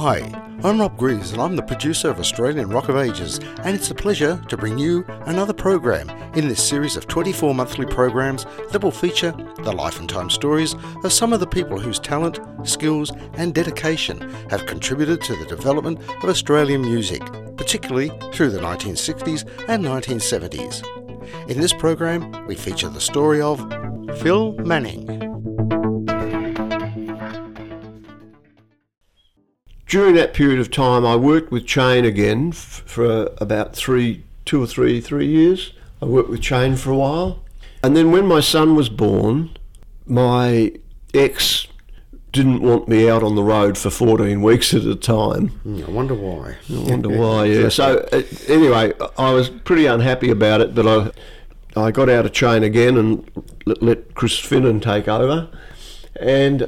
Hi, I'm Rob Greaves and I'm the producer of Australian Rock of Ages, and it's a pleasure to bring you another program in this series of 24 monthly programs that will feature the life and time stories of some of the people whose talent, skills and dedication have contributed to the development of Australian music, particularly through the 1960s and 1970s. In this program, we feature the story of Phil Manning. During that period of time, I worked with Chain again for about 3 years. I worked with Chain for a while. And then when my son was born, my ex didn't want me out on the road for 14 weeks at a time. I wonder why. Yeah. So anyway, I was pretty unhappy about it, but I got out of Chain again and let Chris Finnan take over. And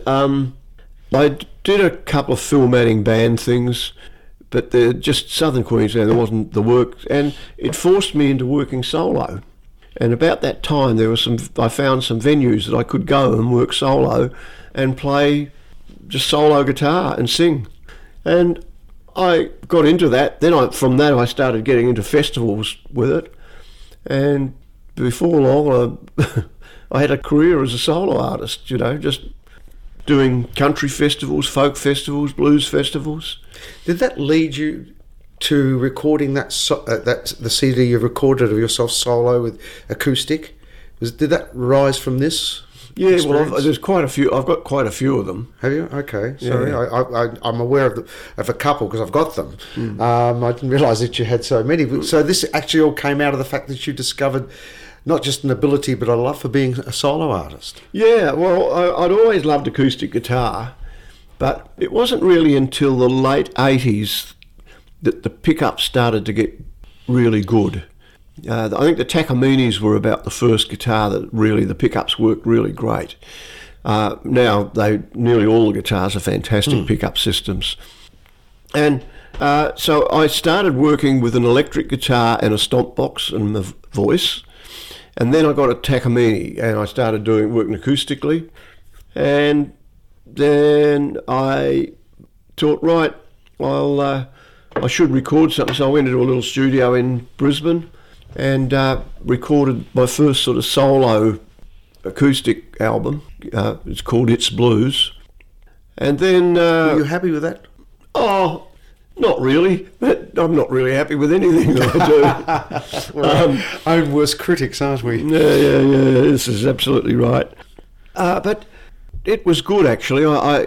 I did a couple of Phil Manning band things, but they're just Southern Queensland, there wasn't the work, and it forced me into working solo. And about that time, I found some venues that I could go and work solo and play just solo guitar and sing. And I got into that. Then from that, I started getting into festivals with it. And before long, I had a career as a solo artist, just doing country festivals, folk festivals, blues festivals. Did that lead you to recording the CD you recorded of yourself solo with acoustic? Did that rise from this? Yeah, experience? Well, there's quite a few. I've got quite a few of them. Have you? Okay, sorry. Yeah. I'm aware of a couple because I've got them. I didn't realise that you had so many. So this actually all came out of the fact that you discovered not just an ability, but a love for being a solo artist. Yeah, well, I'd always loved acoustic guitar, but it wasn't really until the late 80s that the pickups started to get really good. I think the Takamines were about the first guitar that really, the pickups worked really great. Now, nearly all the guitars are fantastic pickup systems. And so I started working with an electric guitar and a stomp box and a voice. And then I got a Takamine and I started working acoustically. And then I thought, right, I should record something. So I went into a little studio in Brisbane and recorded my first sort of solo acoustic album. It's called It's Blues. And then... Were you happy with that? Oh, not really. I'm not really happy with anything that I do. Well, own worst critics, aren't we? Yeah. This is absolutely right. But it was good, actually.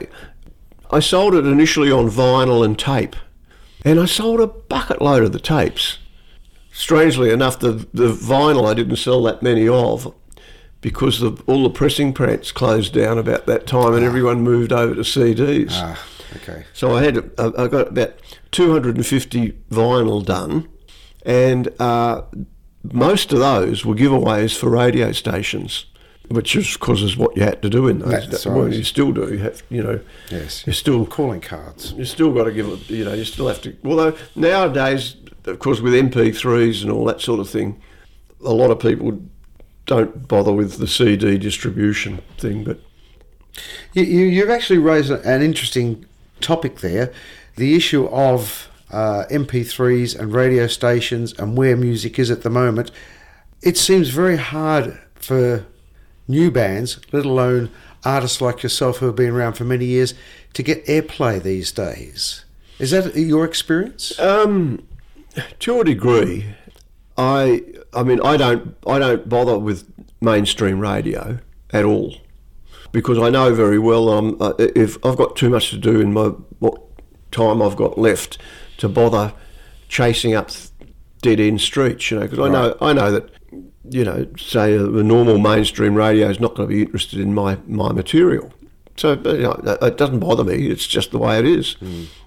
I sold it initially on vinyl and tape, and I sold a bucket load of the tapes. Strangely enough, the vinyl I didn't sell that many of because all the pressing plants closed down about that time, and everyone moved over to CDs. Okay. So I got about 250 vinyl done, and most of those were giveaways for radio stations, which of course is what you had to do in those days. Well, you still do. You have, Yes. You're still calling cards. You still got to give it. You still have to. Although nowadays, of course, with MP3s and all that sort of thing, a lot of people don't bother with the CD distribution thing. But you've actually raised an interesting topic there, the issue of MP3s and radio stations and where music is at the moment. It seems very hard for new bands, let alone artists like yourself who have been around for many years, to get airplay these days. Is that your experience? To a degree. I mean, I don't bother with mainstream radio at all, because I know very well if I've got too much to do in what time I've got left to bother chasing up dead end streets, because I know that say the normal mainstream radio is not going to be interested in my material, so it doesn't bother me. It's just the way it is.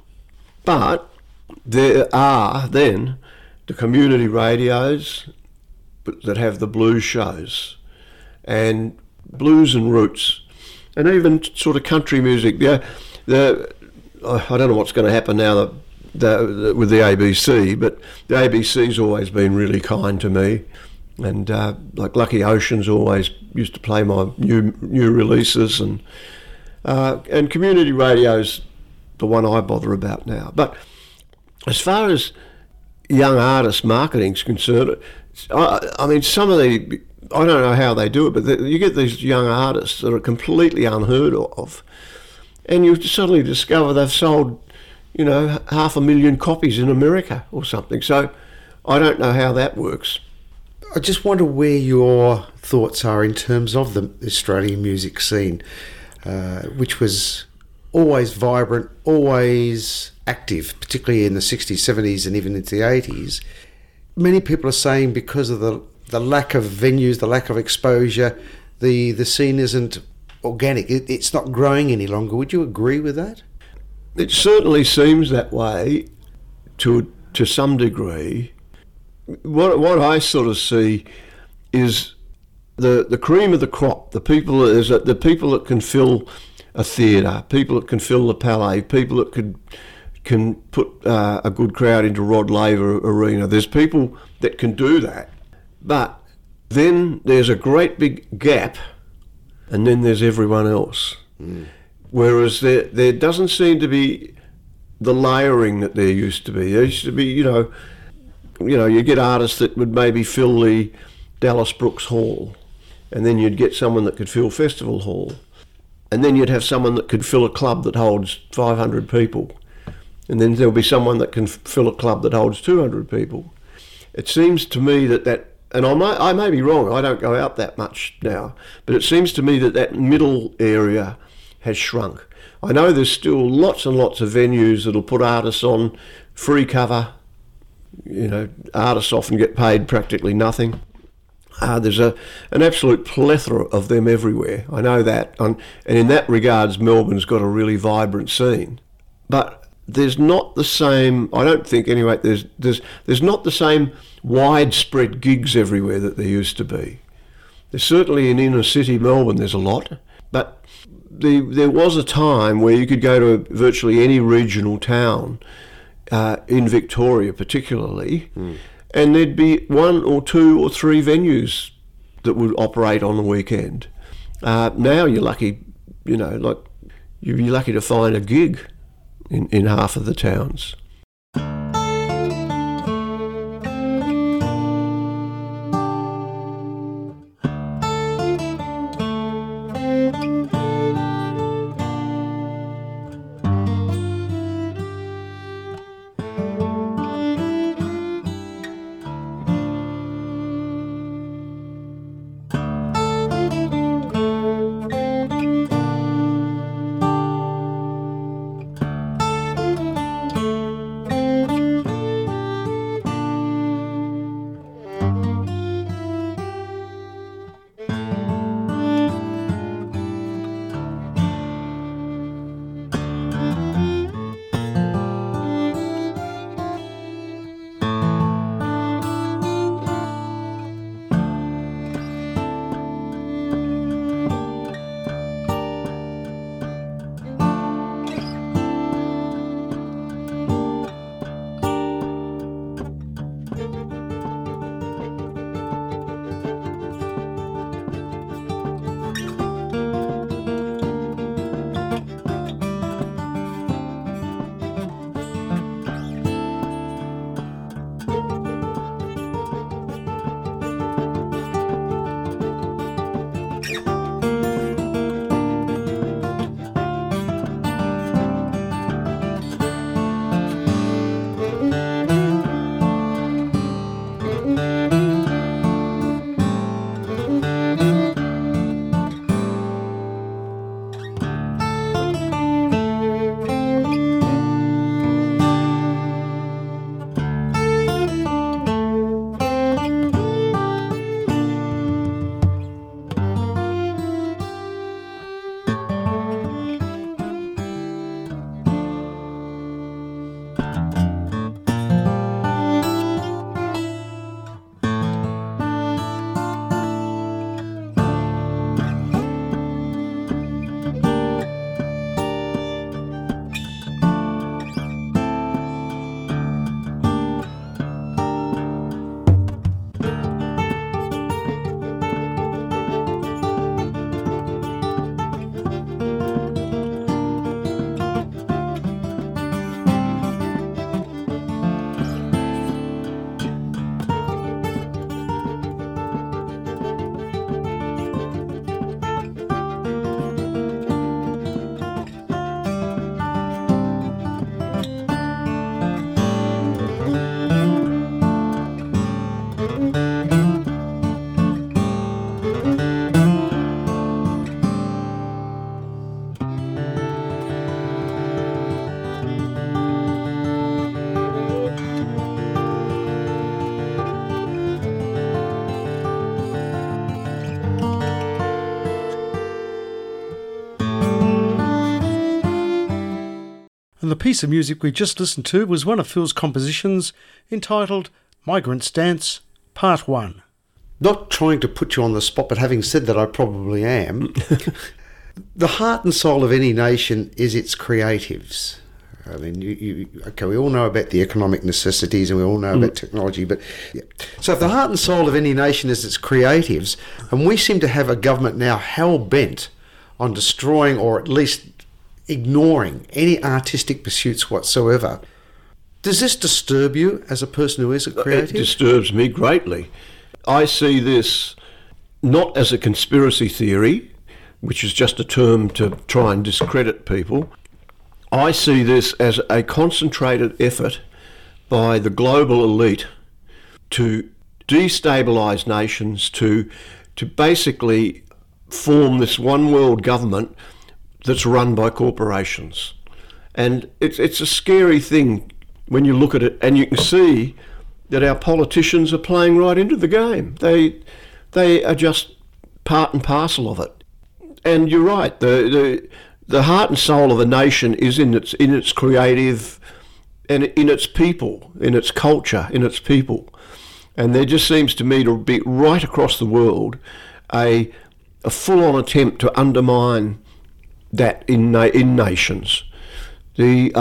But there are then the community radios that have the blues shows and blues and roots, and even sort of country music. I don't know what's going to happen now with the ABC, but the ABC's always been really kind to me, and like Lucky Oceans always used to play my new releases, and community radio's the one I bother about now. But as far as young artist marketing is concerned, I mean, some of the, I don't know how they do it, but you get these young artists that are completely unheard of, and you suddenly discover they've sold, 500,000 copies in America or something. So I don't know how that works. I just wonder where your thoughts are in terms of the Australian music scene, which was always vibrant, always active, particularly in the 60s, 70s and even into the 80s. Many people are saying because of the lack of venues, the lack of exposure, the scene isn't organic. It's not growing any longer. Would you agree with that? It certainly seems that way to some degree. What I sort of see is the cream of the crop, the people that can fill a theatre, people that can fill the Palais, people that can put a good crowd into Rod Laver Arena. There's people that can do that, but then there's a great big gap, and then there's everyone else. Whereas there doesn't seem to be the layering that there used to be. There used to be, you get artists that would maybe fill the Dallas Brooks Hall, and then you'd get someone that could fill Festival Hall, and then you'd have someone that could fill a club that holds 500 people, and then there'll be someone that can fill a club that holds 200 people. It seems to me that and I may be wrong, I don't go out that much now, but it seems to me that middle area has shrunk. I know there's still lots and lots of venues that'll put artists on free cover. Artists often get paid practically nothing. There's an absolute plethora of them everywhere. I know that. And in that regards, Melbourne's got a really vibrant scene. But there's not the same, I don't think anyway, there's not the same widespread gigs everywhere that there used to be. There's certainly in inner city Melbourne there's a lot, but there was a time where you could go to virtually any regional town, in Victoria particularly, and there'd be 1 or 2 or 3 venues that would operate on the weekend. Now you're lucky, you'd be lucky to find a gig in half of the towns. And the piece of music we just listened to was one of Phil's compositions entitled Migrants Dance, Part 1. Not trying to put you on the spot, but having said that, I probably am. The heart and soul of any nation is its creatives. I mean, we all know about the economic necessities and we all know about technology, but yeah. So if the heart and soul of any nation is its creatives, and we seem to have a government now hell-bent on destroying or at least ignoring any artistic pursuits whatsoever, does this disturb you as a person who is a creative? It disturbs me greatly. I see this not as a conspiracy theory, which is just a term to try and discredit people. I see this as a concentrated effort by the global elite to destabilise nations, to basically form this one world government that's run by corporations. And it's a scary thing when you look at it, and you can see that our politicians are playing right into the game. They are just part and parcel of it. And you're right, the heart and soul of a nation is in its creative and in its people, in its culture, in its people. And there just seems to me to be right across the world a full-on attempt to undermine that in nations. The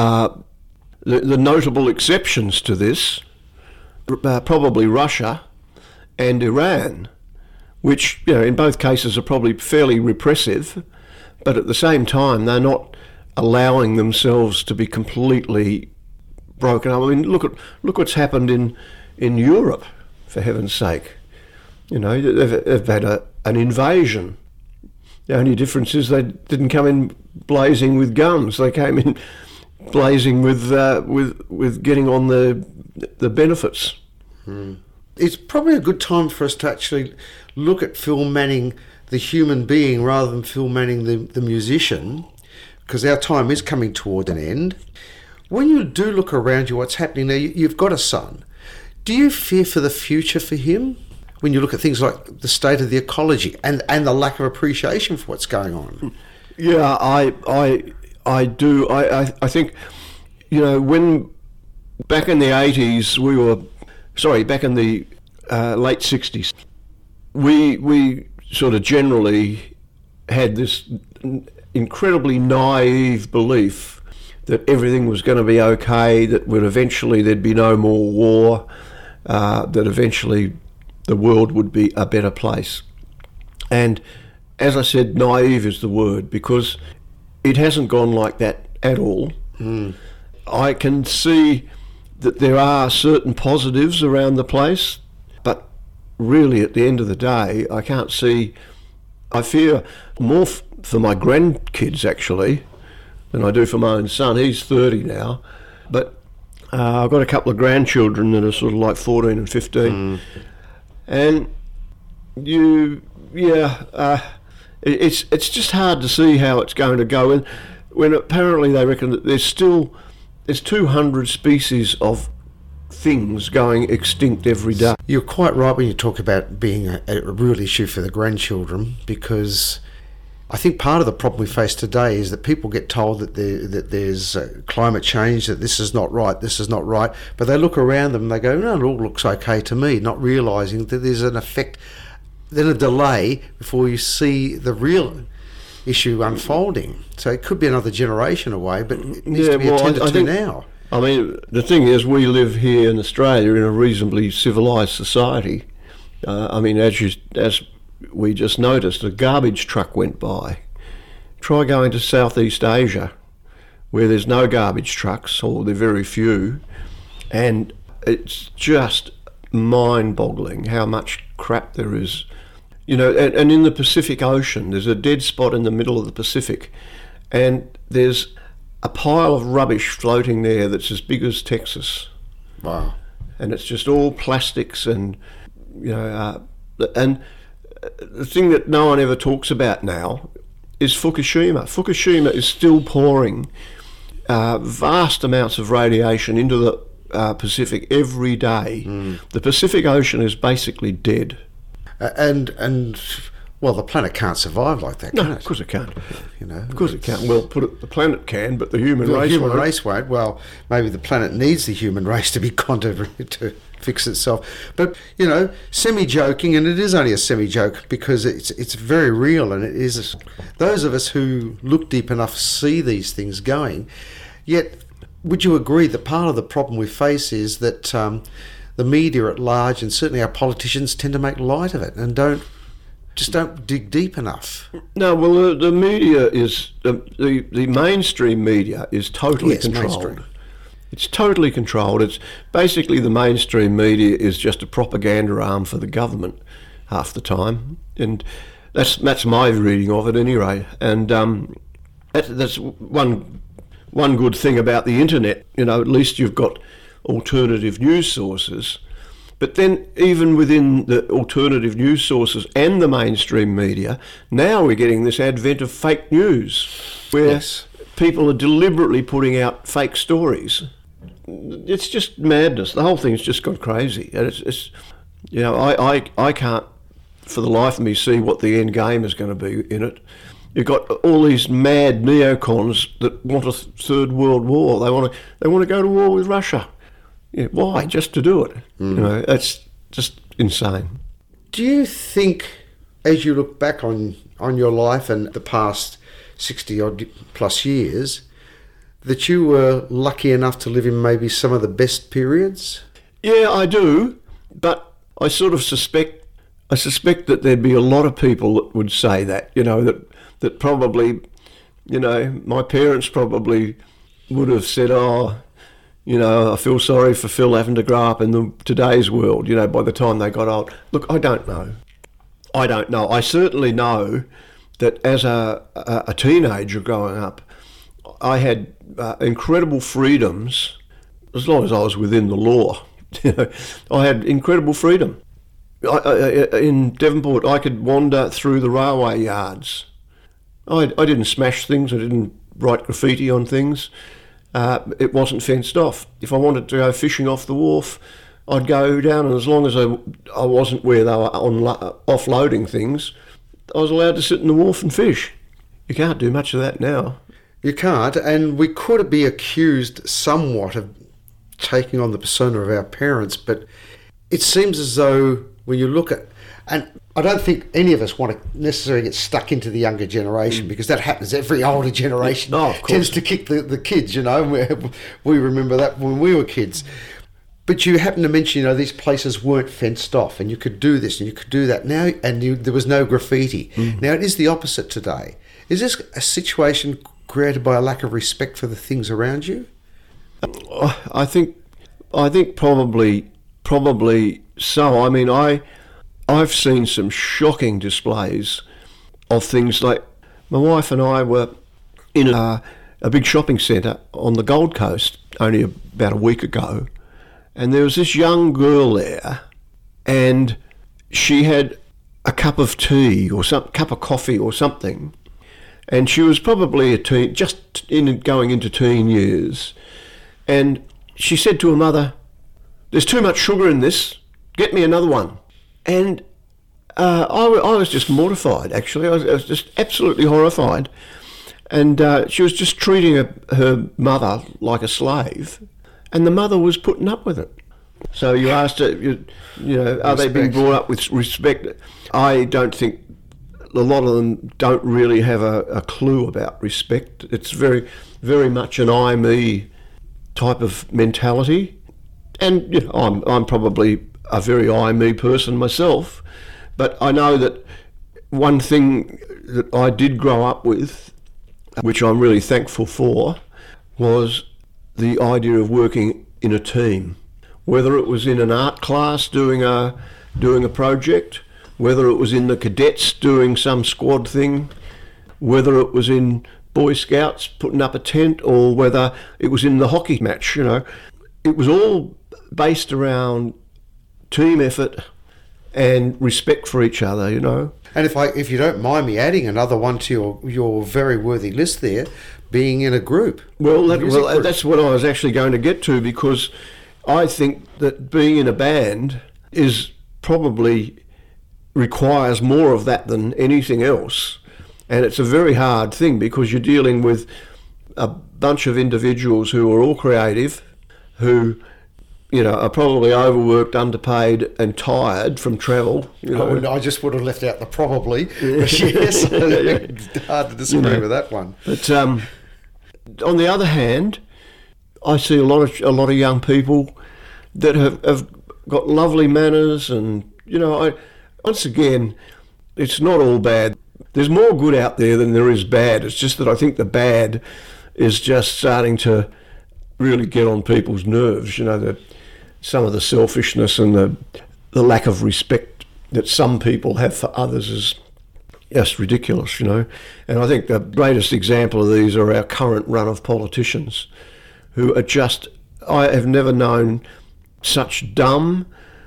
notable exceptions to this, probably Russia and Iran, which, in both cases are probably fairly repressive, but at the same time they're not allowing themselves to be completely broken up. I mean, look what's happened in Europe, for heaven's sake. They've had an invasion. The only difference is they didn't come in blazing with guns. They came in blazing with getting on the benefits. It's probably a good time for us to actually look at Phil Manning, the human being, rather than Phil Manning, the musician, because our time is coming toward an end. When you do look around you, what's happening now, you've got a son. Do you fear for the future for him when you look at things like the state of the ecology and the lack of appreciation for what's going on? Yeah, I do. I think, when back in the 80s, back in the late 60s, we sort of generally had this incredibly naive belief that everything was going to be okay, that eventually there'd be no more war, that eventually the world would be a better place. And as I said, naive is the word, because it hasn't gone like that at all. I can see that there are certain positives around the place, but really at the end of the day, I can't see. I fear more for my grandkids actually than I do for my own son. He's 30 now, but I've got a couple of grandchildren that are sort of like 14 and 15. And it's just hard to see how it's going to go. And when apparently they reckon that there's 200 species of things going extinct every day. You're quite right when you talk about being a real issue for the grandchildren, because I think part of the problem we face today is that people get told that there's climate change, that this is not right, but they look around them and they go, no, it all looks okay to me, not realising that there's an effect, then a delay before you see the real issue unfolding. So it could be another generation away, but it needs to be attended to now. I mean, the thing is, we live here in Australia in a reasonably civilised society. I mean, as we just noticed, a garbage truck went by. Try going to Southeast Asia, where there's no garbage trucks, or they're very few, and it's just mind-boggling how much crap there is. And in the Pacific Ocean, there's a dead spot in the middle of the Pacific, and there's a pile of rubbish floating there that's as big as Texas. Wow. And it's just all plastics and and the thing that no one ever talks about now is Fukushima. Fukushima is still pouring vast amounts of radiation into the Pacific every day. The Pacific Ocean is basically dead. And Well, the planet can't survive like that, can No, it? of course it can't. You know, Of course it can't. Well, the planet can, but the human the race human won't. race won't. Well, maybe the planet needs the human race to be to fix itself. But, you know, semi-joking, and it is only a semi-joke because it's very real, and it is those of us who look deep enough see these things going. Yet, would you agree that part of the problem we face is that the media at large, and certainly our politicians, tend to make light of it and don't dig deep enough? No, well, the media is the mainstream media is totally controlled. Mainstream. It's totally controlled. It's basically the mainstream media is just a propaganda arm for the government half the time, and that's my reading of it anyway. And that's one good thing about the internet. You know, at least you've got alternative news sources. But then even within the alternative news sources and the mainstream media, now we're getting this advent of fake news where people are deliberately putting out fake stories. It's just madness. The whole thing's just gone crazy. And it's you know, I can't for the life of me see what the end game is going to be in it. You've got all these mad neocons that want a third world war. They want to go to war with Russia. Yeah, why? Just to do it. You know, it's just insane. Do you think, as you look back on your life and the past 60 odd plus years, that you were lucky enough to live in maybe some of the best periods? Yeah, I do, but I sort of suspect that there'd be a lot of people that would say that, you know, that probably, you know, my parents probably would have said, oh, you know, I feel sorry for Phil having to grow up in today's world, you know, by the time they got old. Look, I don't know. I certainly know that as a teenager growing up, I had incredible freedoms as long as I was within the law. You know, I had incredible freedom. In Devonport, I could wander through the railway yards. I didn't smash things. I didn't write graffiti on things. It wasn't fenced off. If I wanted to go fishing off the wharf, I'd go down, and as long as I wasn't where they were offloading things, I was allowed to sit in the wharf and fish. You can't do much of that now. You can't, and we could be accused somewhat of taking on the persona of our parents, but it seems as though when you look at, and I don't think any of us want to necessarily get stuck into the younger generation because that happens. Every older generation tends to kick the kids, you know. We remember that when we were kids. But you happen to mention, you know, these places weren't fenced off and you could do this and you could do that. Now, and there was no graffiti. Now, it is the opposite today. Is this a situation created by a lack of respect for the things around you? I think probably so. I mean, I've seen some shocking displays of things like my wife and I were in a big shopping centre on the Gold Coast only about a week ago, and there was this young girl there, and she had a cup of tea or cup of coffee or something, and she was probably a teen, going into teen years, and she said to her mother, "There's too much sugar in this, get me another one." And I was just mortified, actually. I was just absolutely horrified. And she was just treating her mother like a slave, and the mother was putting up with it. So you asked her, you know, are they being brought up with respect? I don't think a lot of them don't really have a clue about respect. It's very, very much an I, me type of mentality. And you know, I'm probably a very I, me person myself, but I know that one thing that I did grow up with, which I'm really thankful for, was the idea of working in a team. Whether it was in an art class doing a project, whether it was in the cadets doing some squad thing, whether it was in Boy Scouts putting up a tent, or whether it was in the hockey match, you know, it was all based around team effort and respect for each other, you know. And if you don't mind me adding another one to your very worthy list there, being in a group. That's what I was actually going to get to, because I think that being in a band is probably requires more of that than anything else. And it's a very hard thing because you're dealing with a bunch of individuals who are all creative, who, you know, are probably overworked, underpaid and tired from travel. You know. I just would have left out the probably. But yes, it's hard to disagree with that one. But on the other hand, I see a lot of young people that have got lovely manners, and you know, once again, it's not all bad. There's more good out there than there is bad. It's just that I think the bad is just starting to really get on people's nerves. You know, some of the selfishness and the lack of respect that some people have for others is just ridiculous, you know. And I think the greatest example of these are our current run of politicians who are just, I have never known such dumb,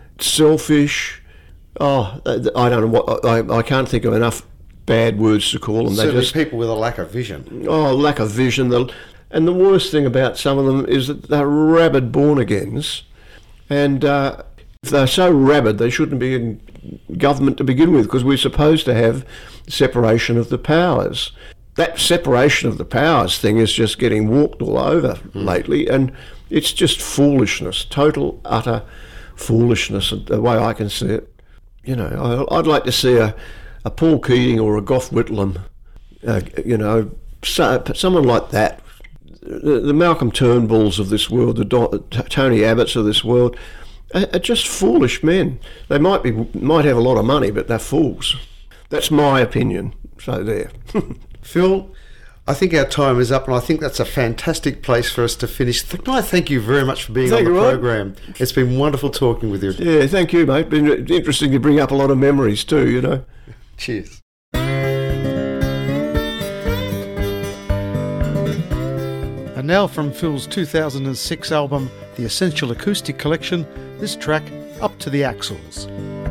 selfish, I don't know what, I can't think of enough bad words to call them. So there's people with a lack of vision. Oh, lack of vision. And the worst thing about some of them is that they're rabid born-agains. And if they're so rabid, they shouldn't be in government to begin with, because we're supposed to have separation of the powers. That separation of the powers thing is just getting walked all over lately, and it's just foolishness, total, utter foolishness, the way I can see it. You know, I'd like to see a Paul Keating or a Gough Whitlam, you know, someone like that. The Malcolm Turnbulls of this world, the Tony Abbotts of this world, are just foolish men. They might have a lot of money, but they're fools. That's my opinion. So there. Phil, I think our time is up, and I think that's a fantastic place for us to finish. Can I thank you very much for being on the program? It's been wonderful talking with you. Yeah, thank you, mate. Been interesting to bring up a lot of memories too, you know. Cheers. And now from Phil's 2006 album, The Essential Acoustic Collection, this track, Up to the Axles.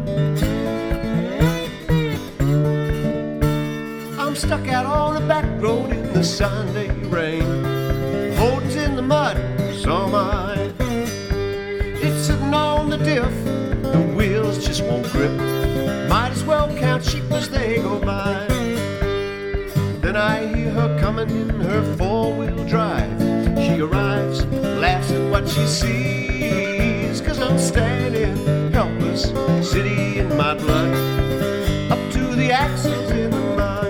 I'm stuck out on a back road in the Sunday rain. Holdings in the mud, so am I. It's sitting on the diff, the wheels just won't grip. Might as well count sheep as they go by. Then I hear her coming in her four-wheel drive. She arrives, laughs at what she sees, 'cause I'm standing helpless, city in my blood, up to the axles in the mud.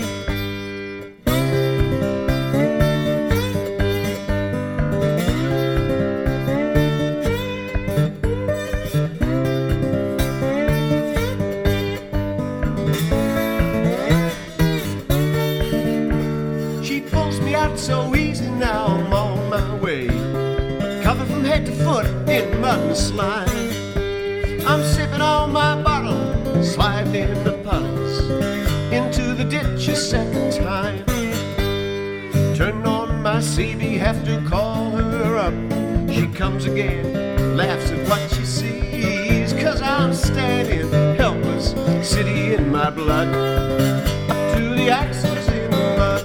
So easy now, I'm on my way, covered from head to foot in mud and slime. I'm sipping on my bottle, sliding into puddles, into the ditch a second time. Turning on my CD, have to call her up. She comes again, laughs at what she sees, 'cause I'm standing helpless, city in my blood, up to the axles in the mud.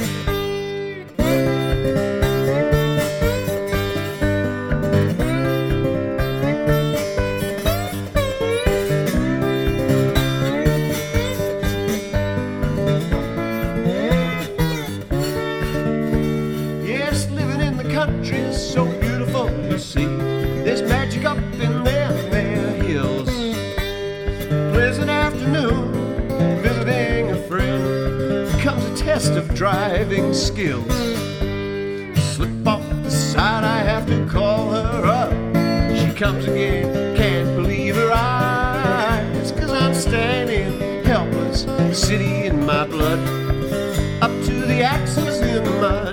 So beautiful, you see. There's magic up in there hills. Pleasant afternoon, visiting a friend. Comes a test of driving skills. Slip off the side, I have to call her up. She comes again, can't believe her eyes, 'cause I'm standing helpless, city in my blood, up to the axles in the mud.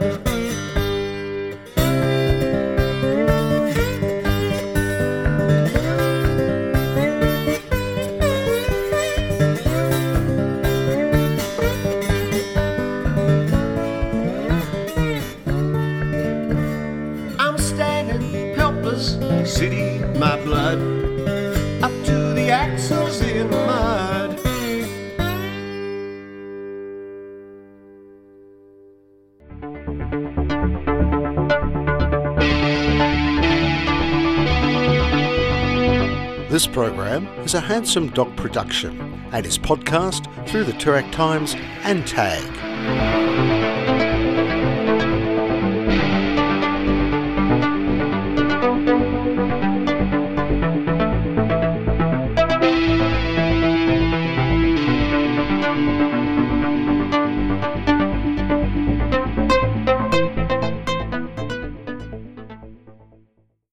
City, my blood, up to the axles in the mud. This program is a Handsome Dog production and is podcast through the Toorak Times and TAG.